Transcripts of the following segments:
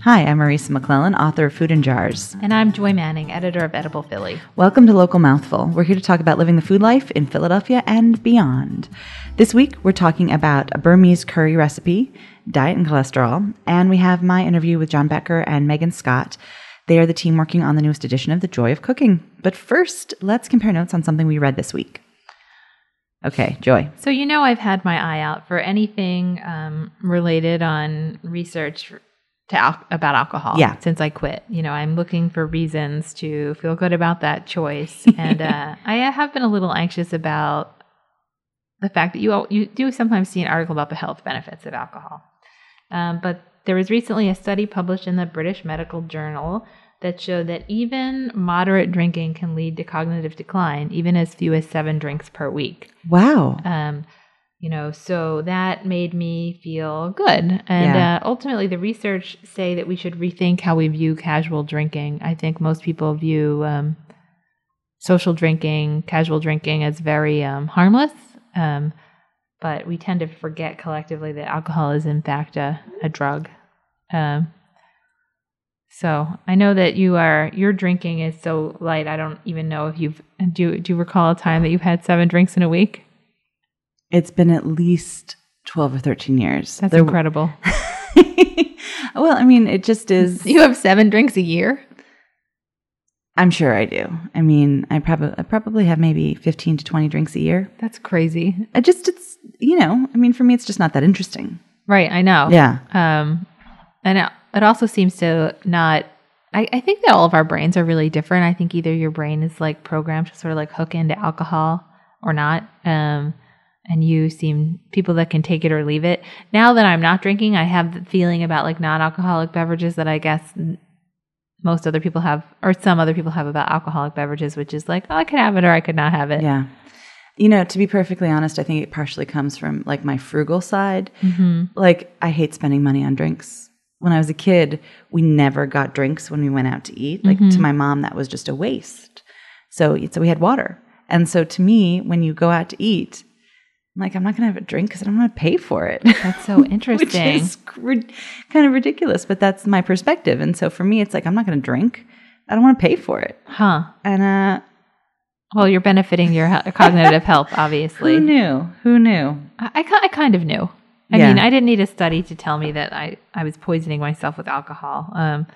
Hi, I'm Marisa McClellan, author of Food in Jars. And I'm Joy Manning, editor of Edible Philly. Welcome to Local Mouthful. We're here to talk about living the food life in Philadelphia and beyond. This week, we're talking about a Burmese curry recipe, diet and cholesterol, and we have my interview with John Becker and Megan Scott. They are the team working on the newest edition of The Joy of Cooking. But first, let's compare notes on something we read this week. Okay, Joy. So I've had my eye out for anything related on research about alcohol since I quit. I'm looking for reasons to feel good about that choice. And I have been a little anxious about the fact that you do sometimes see an article about the health benefits of alcohol. But there was recently a study published in the British Medical Journal that showed that even moderate drinking can lead to cognitive decline, even as few as 7 drinks per week. Wow. So that made me feel good. And ultimately, the research say that we should rethink how we view casual drinking. I think most people view social drinking, casual drinking as very harmless. But we tend to forget collectively that alcohol is, in fact, a drug. So I know that your drinking is so light. I don't even know if do you recall a time that you've had 7 drinks in a week? It's been at least 12 or 13 years. That's incredible. Well, I mean, it just is. You have 7 drinks a year? I'm sure I do. I mean, I probably have maybe 15 to 20 drinks a year. That's crazy. For me, it's just not that interesting. Right, I know. Yeah. And it also seems to not, I think that all of our brains are really different. I think either your brain is like programmed to sort of like hook into alcohol or not. And you seem people that can take it or leave it. Now that I'm not drinking, I have the feeling about like non-alcoholic beverages that I guess most other people have, or some other people have about alcoholic beverages, which is like, oh, I could have it or I could not have it. Yeah. To be perfectly honest, I think it partially comes from like my frugal side. Mm-hmm. Like I hate spending money on drinks. When I was a kid, we never got drinks when we went out to eat. Like to my mom, that was just a waste. So we had water. And so to me, when you go out to eat, I'm like, I'm not going to have a drink because I don't want to pay for it. That's so interesting. Which is kind of ridiculous, but that's my perspective. And so for me, it's like, I'm not going to drink. I don't want to pay for it. Huh. And, well, you're benefiting your cognitive health, obviously. Who knew? I kind of knew. I mean, I didn't need a study to tell me that I was poisoning myself with alcohol.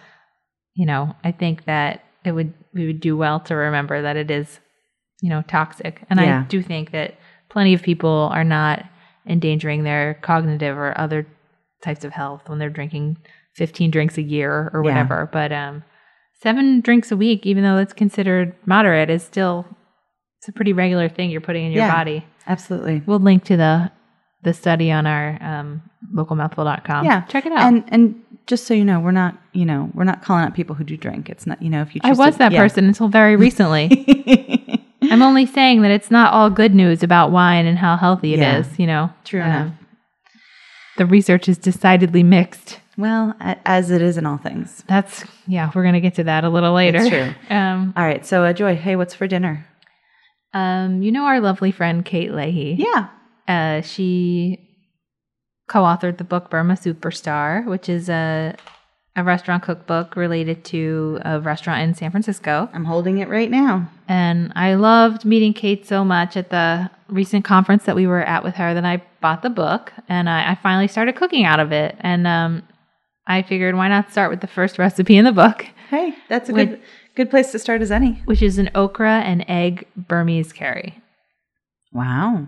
I think that we would do well to remember that it is, toxic. And I do think that plenty of people are not endangering their cognitive or other types of health when they're drinking 15 drinks a year or whatever. But 7 drinks a week, even though it's considered moderate, is still it's a pretty regular thing you're putting in your body. Absolutely. We'll link to the study on our localmouthful.com. Yeah, check it out. And just so you know, we're not calling out people who do drink. It's not if you. I was that person until very recently. I'm only saying that it's not all good news about wine and how healthy it is. True enough. The research is decidedly mixed. Well, as it is in all things. We're going to get to that a little later. That's true. All right. So, Joy, hey, what's for dinner? Our lovely friend Kate Leahy. Yeah. She co-authored the book Burma Superstar, which is a restaurant cookbook related to a restaurant in San Francisco. I'm holding it right now. And I loved meeting Kate so much at the recent conference that we were at with her that I bought the book and I finally started cooking out of it. And I figured why not start with the first recipe in the book. Hey, that's a good place to start as any. Which is an okra and egg Burmese curry. Wow.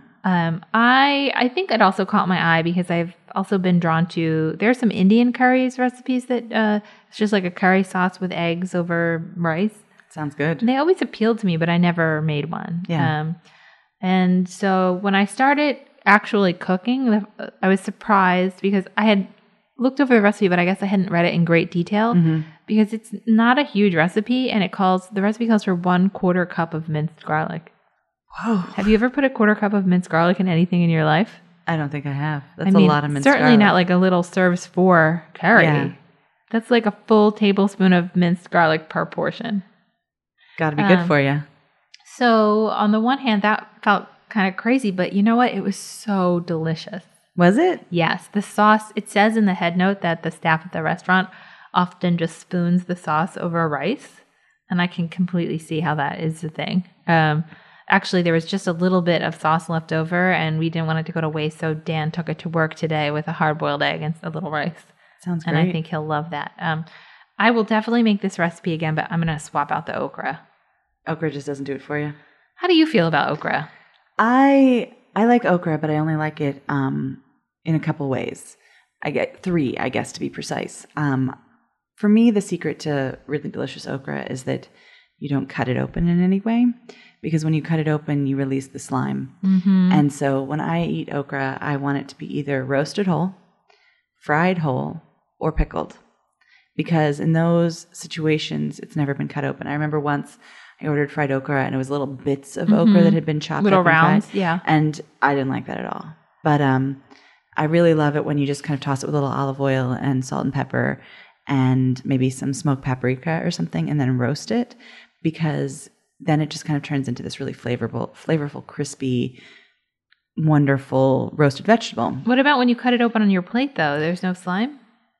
I think it also caught my eye because I've also been drawn to, there's some Indian curries recipes that it's just like a curry sauce with eggs over rice. Sounds good. And they always appealed to me, but I never made one. Yeah. And so when I started actually cooking, I was surprised because I had looked over the recipe, but I guess I hadn't read it in great detail because it's not a huge recipe and the recipe calls for 1/4 cup of minced garlic. Whoa. Have you ever put a 1/4 cup of minced garlic in anything in your life? I don't think I have. That's a lot of minced garlic. Certainly not like a little serves for curry. Yeah. That's like a full tablespoon of minced garlic per portion. Got to be good for you. So on the one hand, that felt kind of crazy, but you know what? It was so delicious. Was it? Yes. The sauce, it says in the head note that the staff at the restaurant often just spoons the sauce over rice. And I can completely see how that is the thing. Actually, there was just a little bit of sauce left over, and we didn't want it to go to waste, so Dan took it to work today with a hard-boiled egg and a little rice. Sounds great. And I think he'll love that. I will definitely make this recipe again, but I'm going to swap out the okra. Okra just doesn't do it for you? How do you feel about okra? I like okra, but I only like it in a couple ways. I get 3, I guess, to be precise. For me, the secret to really delicious okra is that you don't cut it open in any way, because when you cut it open, you release the slime. Mm-hmm. And so when I eat okra, I want it to be either roasted whole, fried whole, or pickled, because in those situations, it's never been cut open. I remember once I ordered fried okra, and it was little bits of okra that had been chopped little up and rounds, fried, yeah. And I didn't like that at all. But I really love it when you just kind of toss it with a little olive oil and salt and pepper and maybe some smoked paprika or something, and then roast it, because then it just kind of turns into this really flavorful, crispy, wonderful roasted vegetable. What about when you cut it open on your plate, though? There's no slime?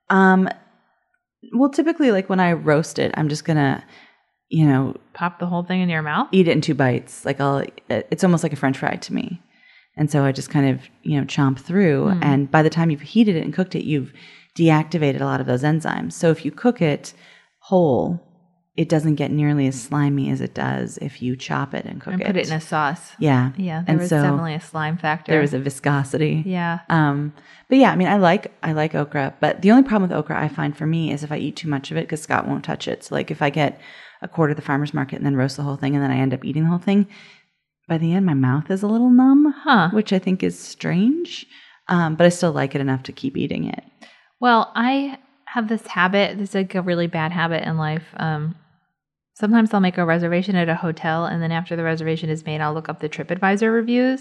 Well, typically, like when I roast it, I'm just going to, pop the whole thing in your mouth? Eat it in 2 bites. It's almost like a French fry to me. And so I just kind of, chomp through. And by the time you've heated it and cooked it, you've deactivated a lot of those enzymes. So if you cook it whole, it doesn't get nearly as slimy as it does if you chop it and cook it. And put it in a sauce. Yeah. Yeah, there was definitely a slime factor. There was a viscosity. Yeah. But yeah, I mean, I like okra. But the only problem with okra I find for me is if I eat too much of it, because Scott won't touch it. So like if I get a quart at the farmer's market and then roast the whole thing and then I end up eating the whole thing, by the end my mouth is a little numb, which I think is strange. But I still like it enough to keep eating it. Well, I have this habit. This is like a really bad habit in life. Sometimes I'll make a reservation at a hotel, and then after the reservation is made, I'll look up the TripAdvisor reviews.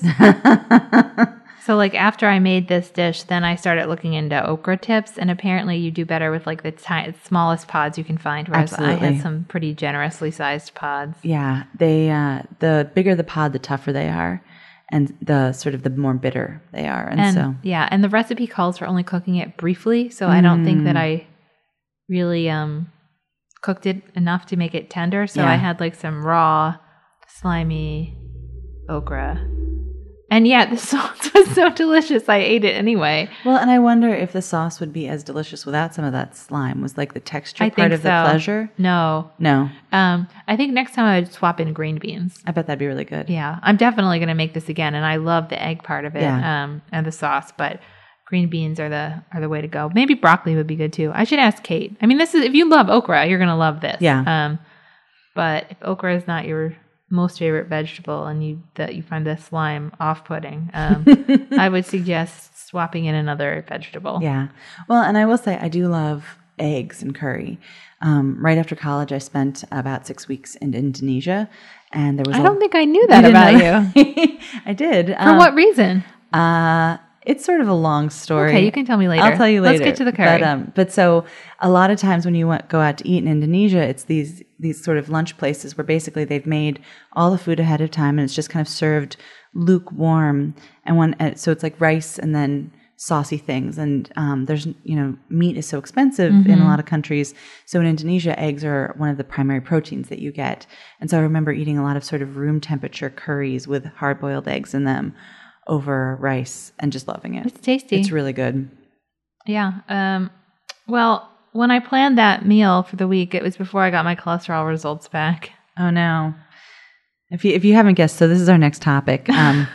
So like after I made this dish, then I started looking into okra tips, and apparently you do better with like the smallest pods you can find, whereas Absolutely. I had some pretty generously sized pods. Yeah, they the bigger the pod, the tougher they are, and the sort of the more bitter they are. And so yeah, and the recipe calls for only cooking it briefly, so I don't think that I really cooked it enough to make it tender. So I had like some raw, slimy okra. And yeah, the sauce was so delicious. I ate it anyway. Well, and I wonder if the sauce would be as delicious without some of that slime. Was like the texture part of the pleasure? No. I think next time I would swap in green beans. I bet that'd be really good. Yeah. I'm definitely going to make this again. And I love the egg part of it and the sauce. But green beans are the way to go. Maybe broccoli would be good too. I should ask Kate. I mean, if you love okra, you're going to love this. Yeah. But if okra is not your most favorite vegetable and you find the slime off-putting, I would suggest swapping in another vegetable. Yeah. Well, and I will say I do love eggs and curry. Right after college, I spent about 6 weeks in Indonesia, and there was I don't think I knew that about you. I did. For what reason? It's sort of a long story. Okay, you can tell me later. I'll tell you later. Let's get to the curry. But so a lot of times when you go out to eat in Indonesia, it's these sort of lunch places where basically they've made all the food ahead of time and it's just kind of served lukewarm. And so it's like rice and then saucy things. And there's, meat is so expensive in a lot of countries. So in Indonesia, eggs are one of the primary proteins that you get. And so I remember eating a lot of sort of room temperature curries with hard-boiled eggs in them over rice and just loving it. It's tasty. It's really good. Yeah. Well, when I planned that meal for the week, it was before I got my cholesterol results back. Oh no. If you haven't guessed, so this is our next topic.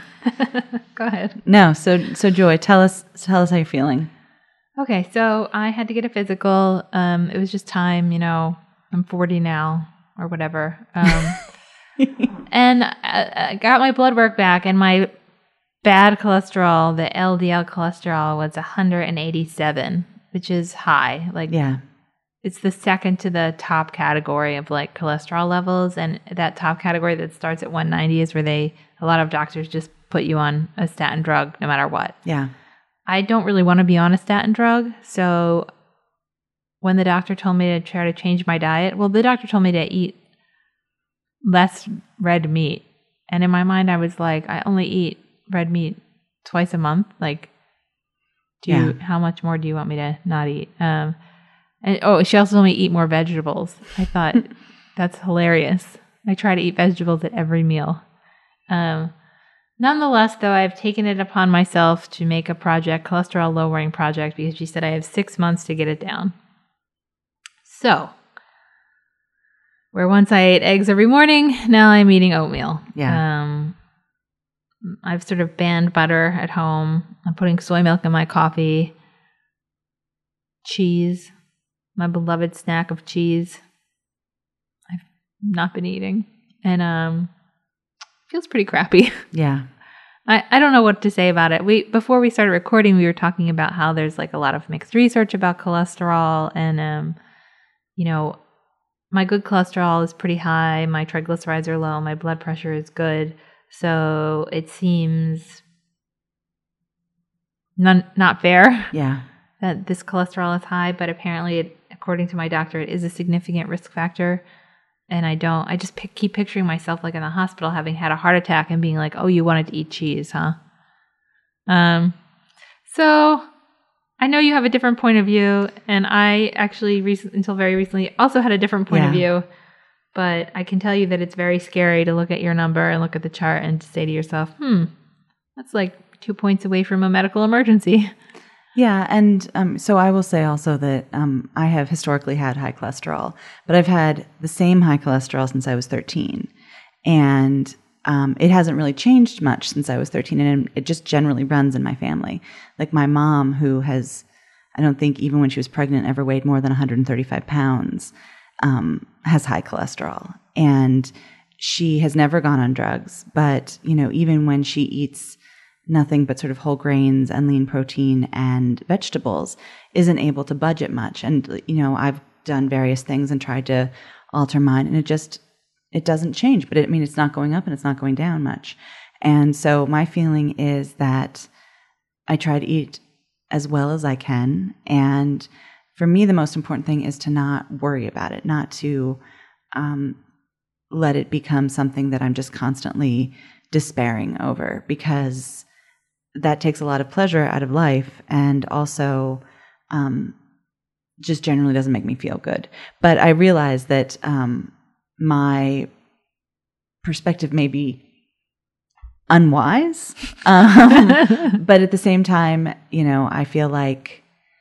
Go ahead. No, so Joy, tell us how you're feeling. Okay, so I had to get a physical. It was just time, I'm 40 now or whatever. And I got my blood work back, and my bad cholesterol, the LDL cholesterol, was 187, which is high. It's the second to the top category of like cholesterol levels, and that top category that starts at 190 is where a lot of doctors just put you on a statin drug no matter what. Yeah. I don't really want to be on a statin drug, so when the doctor told me to try to change my diet, the doctor told me to eat less red meat, and in my mind I was like, I only eat red meat twice a month. Like, how much more do you want me to not eat? And she also told me to eat more vegetables. I thought that's hilarious. I try to eat vegetables at every meal. Nonetheless, though, I've taken it upon myself to make a cholesterol lowering project, because she said I have 6 months to get it down. So, where once I ate eggs every morning, now I'm eating oatmeal. Yeah. I've sort of banned butter at home. I'm putting soy milk in my coffee. Cheese, my beloved snack of cheese, I've not been eating. And feels pretty crappy. Yeah. I don't know what to say about it. Before we started recording, we were talking about how there's like a lot of mixed research about cholesterol, and my good cholesterol is pretty high, my triglycerides are low, my blood pressure is good. So it seems not fair. Yeah. That this cholesterol is high, but apparently, according to my doctor, it is a significant risk factor. And I just keep picturing myself like in the hospital having had a heart attack and being like, oh, you wanted to eat cheese, huh? So I know you have a different point of view, and I actually until very recently also had a different point of view. But I can tell you that it's very scary to look at your number and look at the chart and to say to yourself, that's like 2 points away from a medical emergency. Yeah, and so I will say also that I have historically had high cholesterol, but I've had the same high cholesterol since I was 13. And it hasn't really changed much since I was 13, and it just generally runs in my family. Like my mom, who has, I don't think even when she was pregnant ever weighed more than 135 pounds, has high cholesterol. And she has never gone on drugs, but, even when she eats nothing but sort of whole grains and lean protein and vegetables, isn't able to budget much. And, I've done various things and tried to alter mine, and it doesn't change. But it's not going up and it's not going down much. And so my feeling is that I try to eat as well as I can. And for me, the most important thing is to not worry about it, not to let it become something that I'm just constantly despairing over, because that takes a lot of pleasure out of life, and also just generally doesn't make me feel good. But I realize that my perspective may be unwise, but at the same time, I feel like,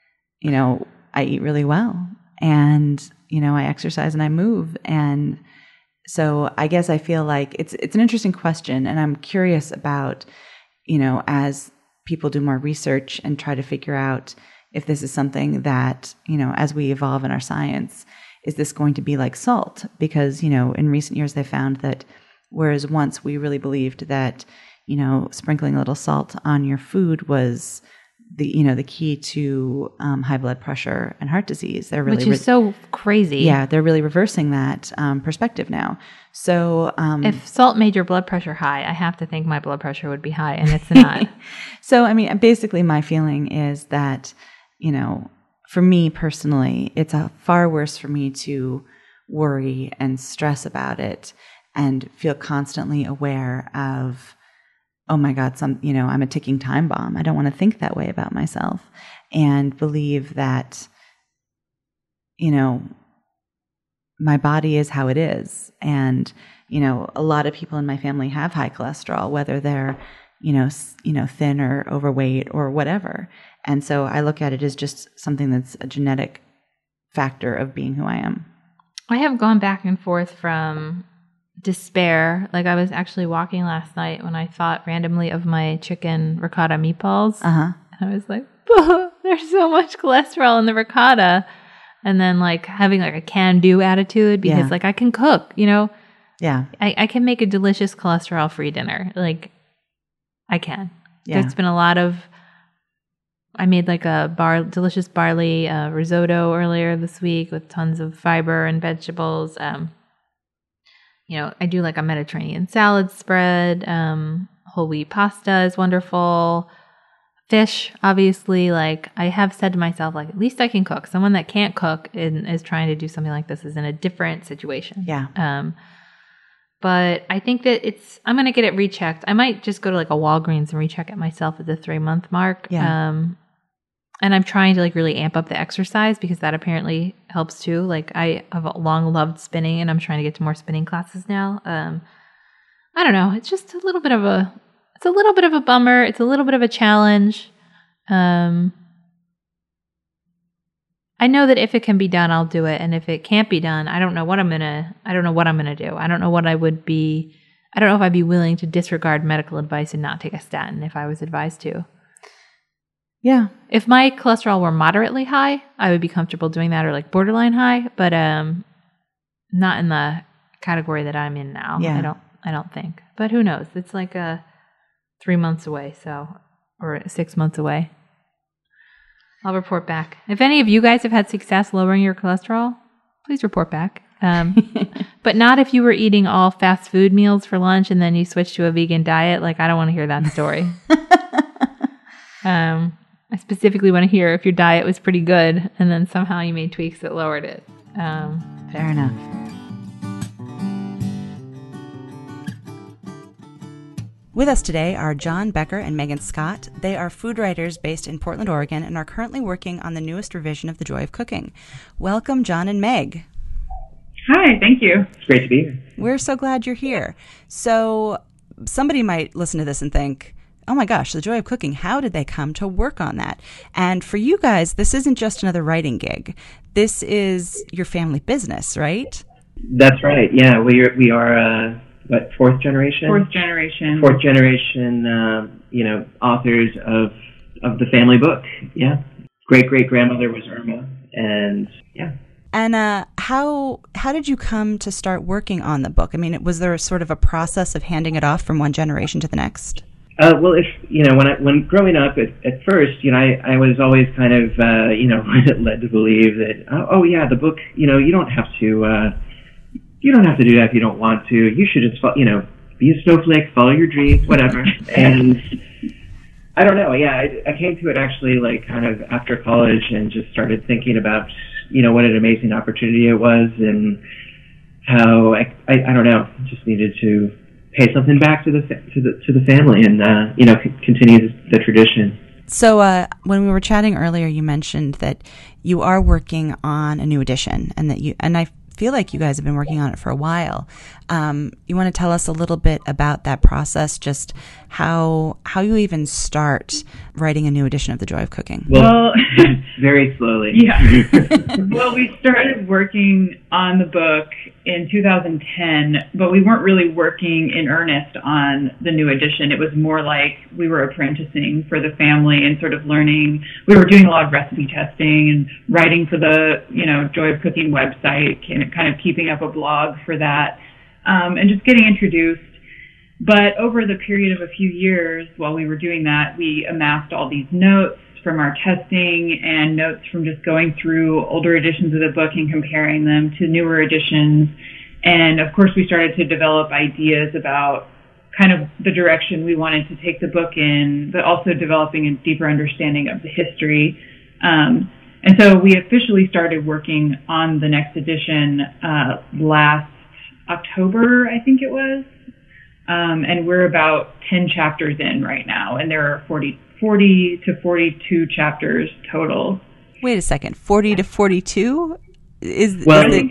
I eat really well, and, I exercise and I move. And so I guess I feel like it's an interesting question, and I'm curious about, as people do more research and try to figure out if this is something that, as we evolve in our science, is this going to be like salt? Because, in recent years, they found that whereas once we really believed that, sprinkling a little salt on your food was the key to high blood pressure and heart disease. They're really, which is so crazy. Yeah, they're really reversing that perspective now. So if salt made your blood pressure high, I have to think my blood pressure would be high, and it's not. So, basically my feeling is that, for me personally, it's far worse for me to worry and stress about it and feel constantly aware of, oh my God, I'm a ticking time bomb. I don't want to think that way about myself, and believe that, my body is how it is. And, a lot of people in my family have high cholesterol, whether they're, thin or overweight or whatever. And so I look at it as just something that's a genetic factor of being who I am. I have gone back and forth from despair. Like I was actually walking last night when I thought randomly of my chicken ricotta meatballs. Uh-huh. And I was like, oh, there's so much cholesterol in the ricotta. And then like having like a can-do attitude because like I can cook, Yeah. I can make a delicious cholesterol-free dinner. Like I can. Yeah. There's been a lot of, I made like a delicious barley risotto earlier this week with tons of fiber and vegetables. I do like a Mediterranean salad spread. Whole wheat pasta is wonderful. Fish, obviously, like I have said to myself, like at least I can cook. Someone that can't cook and is trying to do something like this is in a different situation. Yeah. But I think that I'm going to get it rechecked. I might just go to like a Walgreens and recheck it myself at the 3-month mark. Yeah. And I'm trying to like really amp up the exercise because that apparently helps too. Like I have long loved spinning and I'm trying to get to more spinning classes now. I don't know. It's just a little bit of a bummer. It's a little bit of a challenge. I know that if it can be done, I'll do it. And if it can't be done, I don't know what I'm going to do. I don't know what I would be. I don't know if I'd be willing to disregard medical advice and not take a statin if I was advised to. Yeah. If my cholesterol were moderately high, I would be comfortable doing that, or like borderline high, but not in the category that I'm in now. Yeah. I don't think. But who knows? It's like 3 months away, or 6 months away. I'll report back. If any of you guys have had success lowering your cholesterol, please report back. But not if you were eating all fast food meals for lunch and then you switched to a vegan diet. Like, I don't want to hear that story. I specifically want to hear if your diet was pretty good and then somehow you made tweaks that lowered it. Fair enough. With us today are John Becker and Megan Scott. They are food writers based in Portland, Oregon, and are currently working on the newest revision of The Joy of Cooking. Welcome, John and Meg. Hi, thank you. It's great to be here. We're so glad you're here. So somebody might listen to this and think, oh my gosh, The Joy of Cooking, how did they come to work on that? And for you guys, this isn't just another writing gig. This is your family business, right? That's right. Yeah, we are fourth generation? Fourth generation. Fourth generation, authors of the family book. Yeah. Great-great-grandmother was Irma, and yeah. And how did you come to start working on the book? I mean, was there sort of a process of handing it off from one generation to the next? Well, when growing up at first, I was always kind of, led to believe that, the book, you don't have to do that if you don't want to. You should just, be a snowflake, follow your dreams, whatever. And I don't know. Yeah, I came to it actually like kind of after college and just started thinking about, what an amazing opportunity it was and how I don't know, just needed to pay something back to the family and continue the tradition. So when we were chatting earlier, you mentioned that you are working on a new edition, and I feel like you guys have been working on it for a while. You want to tell us a little bit about that process, just how you even start writing a new edition of The Joy of Cooking? Well, very slowly. Yeah. Well, we started working on the book in 2010, but we weren't really working in earnest on the new edition. It was more like we were apprenticing for the family and sort of learning. We were doing a lot of recipe testing and writing for the, Joy of Cooking website, kind of keeping up a blog for that, and just getting introduced. But over the period of a few years while we were doing that, we amassed all these notes from our testing and notes from just going through older editions of the book and comparing them to newer editions. And of course, we started to develop ideas about kind of the direction we wanted to take the book in, but also developing a deeper understanding of the history. And so we officially started working on the next edition last October, I think it was. And we're about 10 chapters in right now, and there are 40 to 42 chapters total. Wait a second, 40 to 42? I think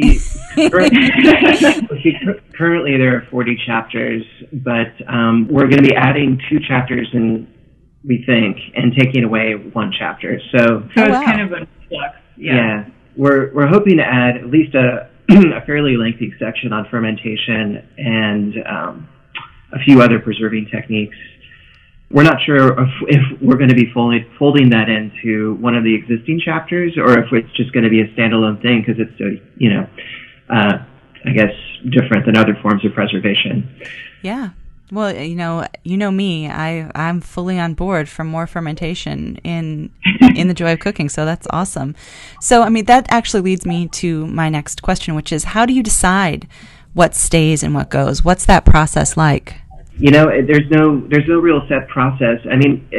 currently there are 40 chapters, but we're going to be adding 2 chapters in, we think, and taking away 1 chapter. So it's kind of a flux. Yeah. We're hoping to add at least a fairly lengthy section on fermentation and a few other preserving techniques. We're not sure if we're going to be folding that into one of the existing chapters or if it's just going to be a standalone thing because it's I guess different than other forms of preservation. Yeah. Well, you know me. I'm fully on board for more fermentation in The Joy of Cooking, so that's awesome. So, I mean, that actually leads me to my next question, which is, how do you decide what stays and what goes? What's that process like? There's no real set process. I mean,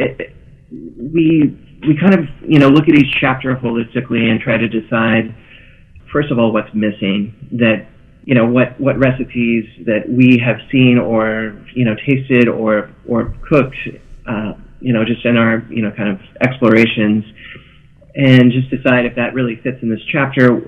we kind of look at each chapter holistically and try to decide, first of all, what's missing. That what recipes that we have seen or tasted or cooked just in our, kind of explorations, and just decide if that really fits in this chapter,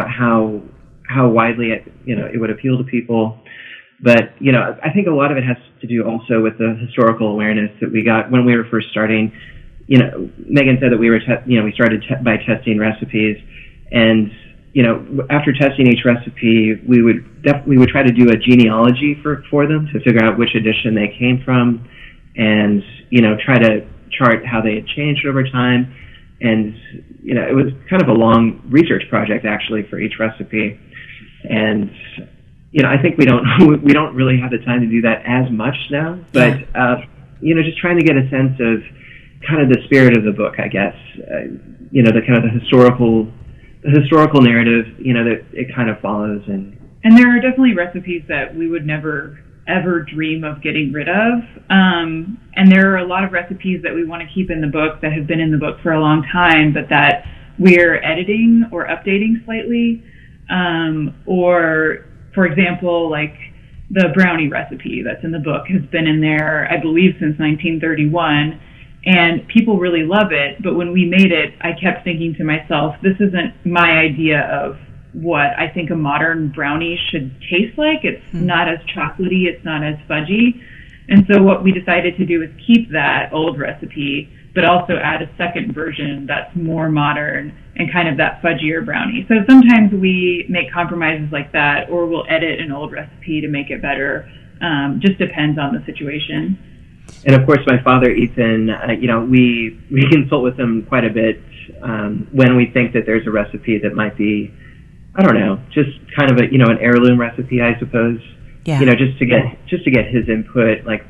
how widely it would appeal to people. But, I think a lot of it has to do also with the historical awareness that we got when we were first starting. Megan said that we started by testing recipes, and, after testing each recipe, we would try to do a genealogy for them to figure out which edition they came from, and, try to chart how they had changed over time. And, it was kind of a long research project actually for each recipe. And, I think we don't really have the time to do that as much now, but, just trying to get a sense of kind of the spirit of the book, I guess, the kind of the historical narrative, that it kind of follows. And there are definitely recipes that we would never ever dream of getting rid of. And there are a lot of recipes that we want to keep in the book that have been in the book for a long time, but that we're editing or updating slightly. Or, for example, like the brownie recipe that's in the book has been in there, I believe, since 1931. And people really love it. But when we made it, I kept thinking to myself, this isn't my idea of what I think a modern brownie should taste like. It's not as chocolatey, it's not as fudgy. And so what we decided to do is keep that old recipe, but also add a second version that's more modern and kind of that fudgier brownie. So sometimes we make compromises like that, or we'll edit an old recipe to make it better. Just depends on the situation. And of course, my father, Ethan, we consult with him quite a bit when we think that there's a recipe that might be, I don't know, just kind of an heirloom recipe, I suppose. Yeah. Just to get his input. Like,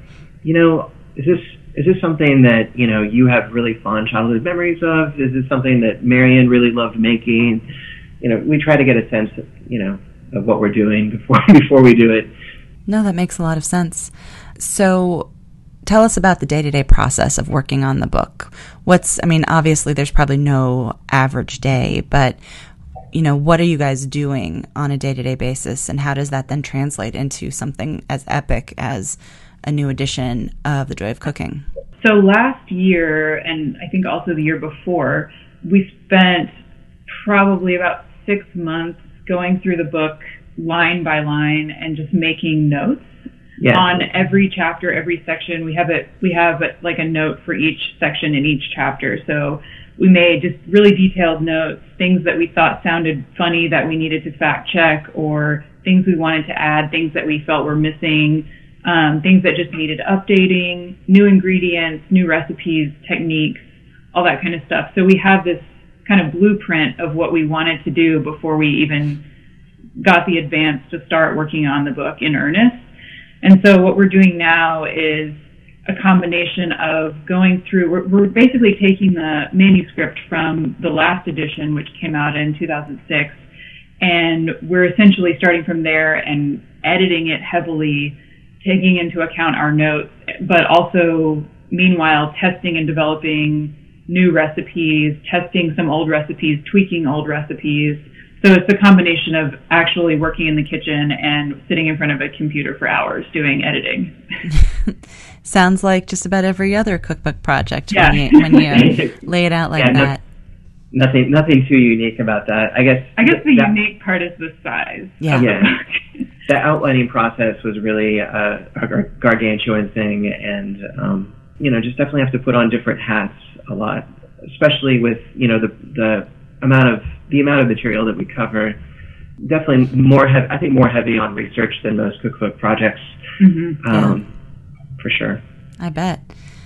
is this something that you have really fond childhood memories of? Is this something that Marion really loved making? We try to get a sense of what we're doing before we do it. No, that makes a lot of sense. So, tell us about the day-to-day process of working on the book. Obviously there's probably no average day, but, what are you guys doing on a day-to-day basis, and how does that then translate into something as epic as a new edition of The Joy of Cooking? So last year, and I think also the year before, we spent probably about 6 months going through the book line by line and just making notes. Yeah. On every chapter, every section. We have like a note for each section in each chapter. So we made just really detailed notes, things that we thought sounded funny that we needed to fact check, or things we wanted to add, things that we felt were missing, things that just needed updating, new ingredients, new recipes, techniques, all that kind of stuff. So we have this kind of blueprint of what we wanted to do before we even got the advance to start working on the book in earnest. And so what we're doing now is a combination of going through, we're basically taking the manuscript from the last edition, which came out in 2006, and we're essentially starting from there and editing it heavily, taking into account our notes, but also, meanwhile, testing and developing new recipes, testing some old recipes, tweaking old recipes. So it's a combination of actually working in the kitchen and sitting in front of a computer for hours doing editing. Sounds like just about every other cookbook project when you lay it out like that. Nothing too unique about that. I guess the unique part is the size. Yeah. The outlining process was really a gargantuan thing, and just definitely have to put on different hats a lot, especially with the amount of material that we cover. Definitely more heavy on research than most cookbook projects. Mm-hmm. For sure. I bet.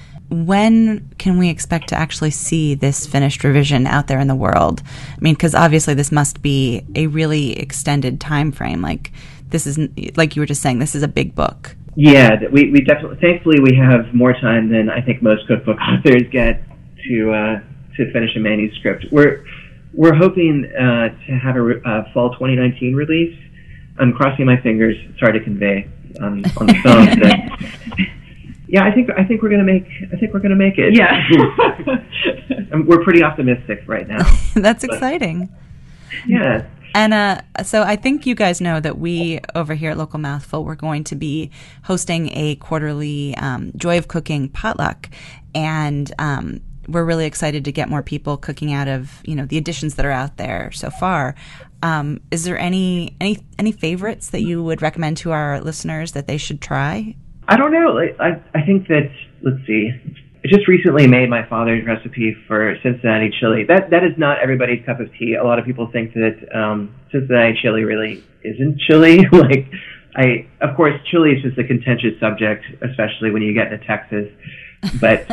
When can we expect to actually see this finished revision out there in the world? Because obviously this must be a really extended time frame. Like, this is, like you were just saying, this is a big book. Yeah, we definitely, thankfully we have more time than I think most cookbook authors get to finish a manuscript. We're hoping to have a fall 2019 release. I'm crossing my fingers. It's hard to convey on the phone. But yeah, I think we're gonna make it. Yeah, we're pretty optimistic right now. That's exciting. Yeah, And so I think you guys know that we over here at Local Mouthful, we're going to be hosting a quarterly Joy of Cooking potluck. And we're really excited to get more people cooking out of, the additions that are out there so far. Is there any favorites that you would recommend to our listeners that they should try? I don't know. I think that, let's see. I just recently made my father's recipe for Cincinnati chili. That is not everybody's cup of tea. A lot of people think that Cincinnati chili really isn't chili. Of course, chili is just a contentious subject, especially when you get into Texas. But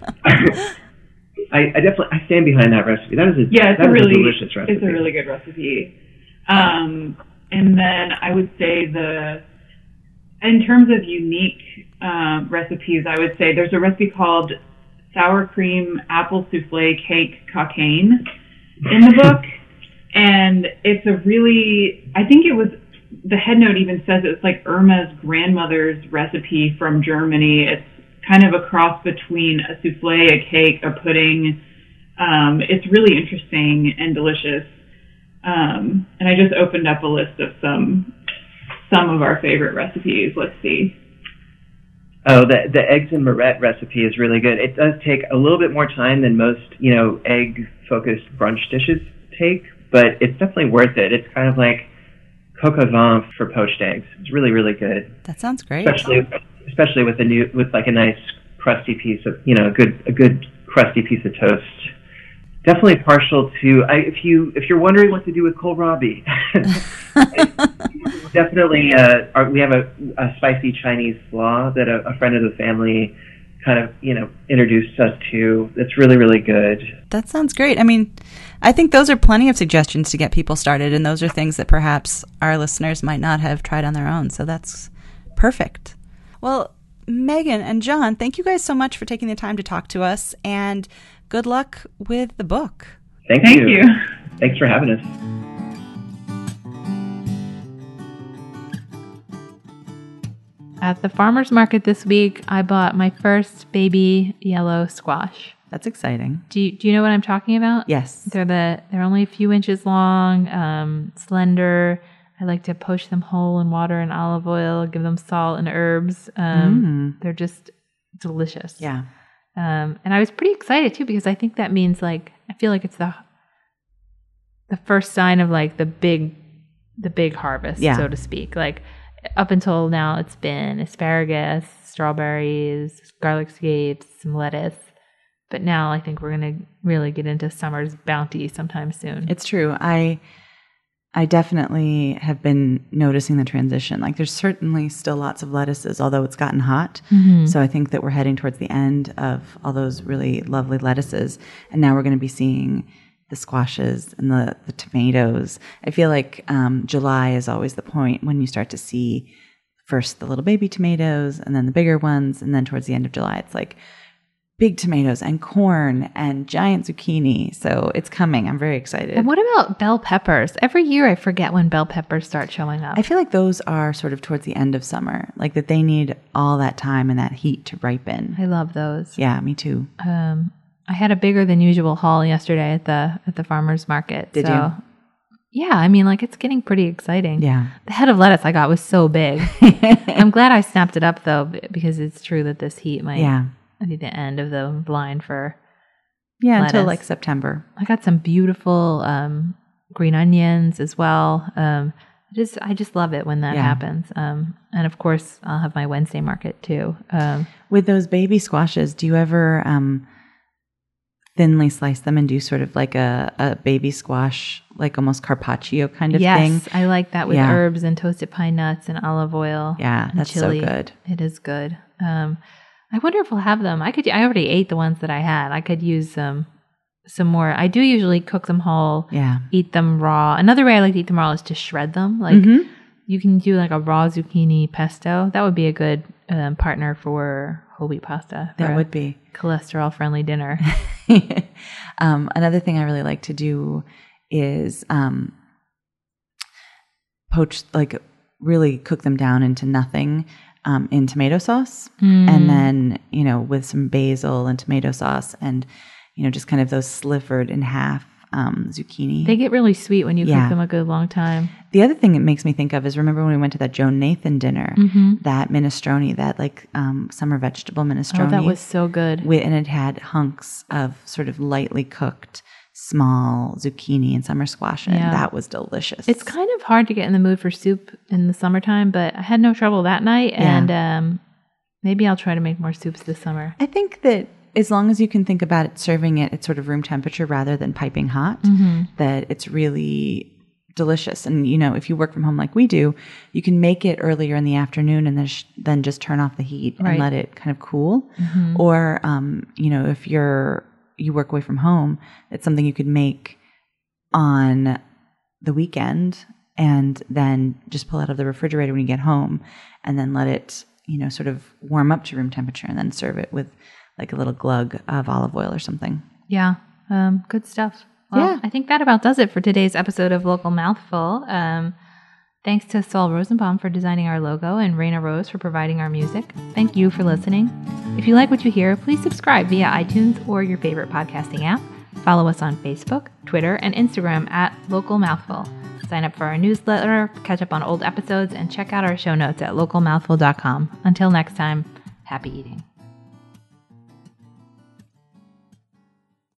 I stand behind that recipe. That is a really delicious recipe. It's a really good recipe. And then I would say in terms of unique recipes, I would say there's a recipe called sour cream apple souffle cake cocaine in the book. And it's I think it was, the head note even says it's like Irma's grandmother's recipe from Germany. It's kind of a cross between a souffle, a cake, a pudding. It's really interesting and delicious. And I just opened up a list of some of our favorite recipes. Let's see. Oh, the eggs and Moret recipe is really good. It does take a little bit more time than most, egg-focused brunch dishes take, but it's definitely worth it. It's kind of like coq au vin for poached eggs. It's really, really good. That sounds great. Especially with a nice crusty piece of, a good crusty piece of toast. Definitely partial to, if you're wondering what to do with kohlrabi, definitely, we have a spicy Chinese slaw that a friend of the family kind of, introduced us to. That's really, really good. That sounds great. I mean, I think those are plenty of suggestions to get people started, and those are things that perhaps our listeners might not have tried on their own. So that's perfect. Well, Megan and John, thank you guys so much for taking the time to talk to us, and good luck with the book. Thank you. Thanks for having us. At the farmer's market this week, I bought my first baby yellow squash. That's exciting. Do you know what I'm talking about? Yes. They're only a few inches long, slender. I like to poach them whole in water and olive oil, give them salt and herbs. They're just delicious. Yeah. And I was pretty excited too, because I think that means I feel like it's the first sign of the big harvest, so to speak. Up until now, it's been asparagus, strawberries, garlic scapes, some lettuce. But now I think we're going to really get into summer's bounty sometime soon. It's true. I definitely have been noticing the transition. There's certainly still lots of lettuces, although it's gotten hot. Mm-hmm. So I think that we're heading towards the end of all those really lovely lettuces. And now we're going to be seeing the squashes and the tomatoes. I feel like July is always the point when you start to see first the little baby tomatoes and then the bigger ones. And then towards the end of July, it's big tomatoes and corn and giant zucchini. So it's coming. I'm very excited. And what about bell peppers? Every year I forget when bell peppers start showing up. I feel like those are sort of towards the end of summer, that they need all that time and that heat to ripen. I love those. Yeah, me too. I had a bigger than usual haul yesterday at the farmer's market. Did you? Yeah, I mean, it's getting pretty exciting. Yeah. The head of lettuce I got was so big. I'm glad I snapped it up though, because it's true that this heat might be the end of the line for lettuce. Until September. I got some beautiful green onions as well. I just love it when that happens. And of course, I'll have my Wednesday market too. With those baby squashes, do you ever thinly slice them and do sort of a baby squash, almost carpaccio kind of thing? Yes, I like that with herbs and toasted pine nuts and olive oil. Yeah, that's chili. so good. It is good. I wonder if we'll have them. I already ate the ones that I had. I could use some more. I do usually cook them whole. Yeah. Eat them raw. Another way I like to eat them raw is to shred them. You can do a raw zucchini pesto. That would be a good partner for whole wheat pasta. That would be cholesterol friendly dinner. Another thing I really like to do is poach, really cook them down into nothing in tomato sauce. And then, with some basil and tomato sauce and, just kind of those slivered in half zucchini. They get really sweet when you cook them a good long time. The other thing it makes me think of is, remember when we went to that Joan Nathan dinner, that minestrone, that like summer vegetable minestrone. Oh, that was so good. And it had hunks of sort of lightly cooked small zucchini and summer squash in it. That was delicious. It's kind of hard to get in the mood for soup in the summertime, but I had no trouble that night, and maybe I'll try to make more soups this summer. I think that as long as you can think about it, serving it at sort of room temperature rather than piping hot, that it's really delicious. And, you know, if you work from home like we do, you can make it earlier in the afternoon and then just turn off the heat and let it kind of cool. Or, you know, if you work away from home, it's something you could make on the weekend and then just pull out of the refrigerator when you get home and then let it, you know, sort of warm up to room temperature and then serve it with like a little glug of olive oil or something. Yeah. Good stuff. Well, I think that about does it for today's episode of Local Mouthful. Thanks to Saul Rosenbaum for designing our logo and Raina Rose for providing our music. Thank you for listening. If you like what you hear, please subscribe via iTunes or your favorite podcasting app. Follow us on Facebook, Twitter, and Instagram at Local Mouthful. Sign up for our newsletter, catch up on old episodes, and check out our show notes at localmouthful.com. Until next time, happy eating.